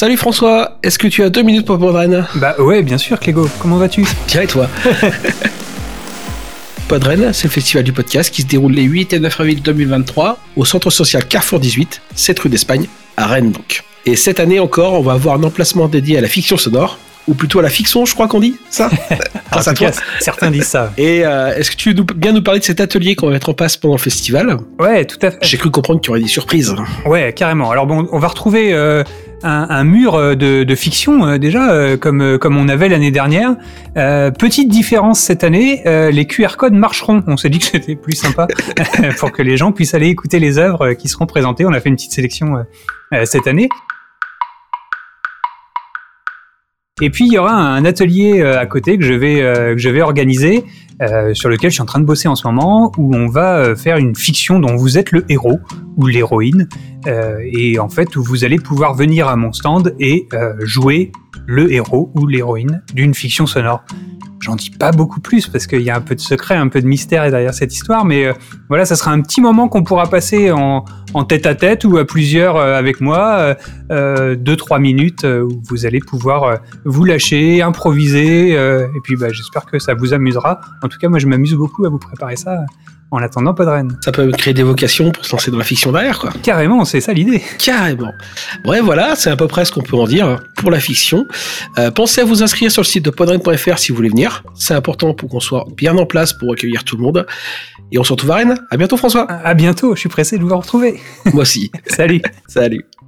Salut François, est-ce que tu as 2 minutes pour Podren ? Bah ouais, bien sûr Clégo, comment vas-tu ? Bien et toi ? Podren, c'est le festival du podcast qui se déroule les 8 et 9 avril 2023 au centre social Carrefour 18, 7 rue d'Espagne, à Rennes donc. Et cette année encore, on va avoir un emplacement dédié à la fiction sonore, ou plutôt à la fiction, je crois qu'on dit, ça ? En tout cas, certains disent ça. Et est-ce que tu veux bien nous parler de cet atelier qu'on va mettre en place pendant le festival ? Ouais, tout à fait. J'ai cru comprendre qu'il y aurait des surprises. Ouais, carrément. Alors bon, on va retrouver un mur de fiction déjà, comme on avait l'année dernière. Petite différence cette année, les QR codes marcheront. On s'est dit que c'était plus sympa pour que les gens puissent aller écouter les œuvres qui seront présentées. On a fait une petite sélection cette année. Et puis il y aura un atelier à côté que je vais organiser, sur lequel je suis en train de bosser en ce moment, où on va faire une fiction dont vous êtes le héros ou l'héroïne, et en fait où vous allez pouvoir venir à mon stand et jouer le héros ou l'héroïne d'une fiction sonore. J'en dis pas beaucoup plus parce qu'il y a un peu de secret, un peu de mystère derrière cette histoire, mais voilà, ça sera un petit moment qu'on pourra passer en tête-à-tête ou à plusieurs avec moi, 2-3 minutes où vous allez pouvoir vous lâcher, improviser, et puis j'espère que ça vous amusera. En tout cas, moi je m'amuse beaucoup à vous préparer ça en attendant Podren. Ça peut créer des vocations pour se lancer dans la fiction derrière, quoi. Carrément, c'est ça l'idée. Carrément. Ouais, voilà, c'est à peu près ce qu'on peut en dire pour la fiction. Pensez à vous inscrire sur le site de podren.fr si vous voulez venir. C'est important pour qu'on soit bien en place pour accueillir tout le monde. Et on se retrouve à Rennes. À bientôt, François. À bientôt, je suis pressé de vous retrouver. Moi aussi. Salut. Salut.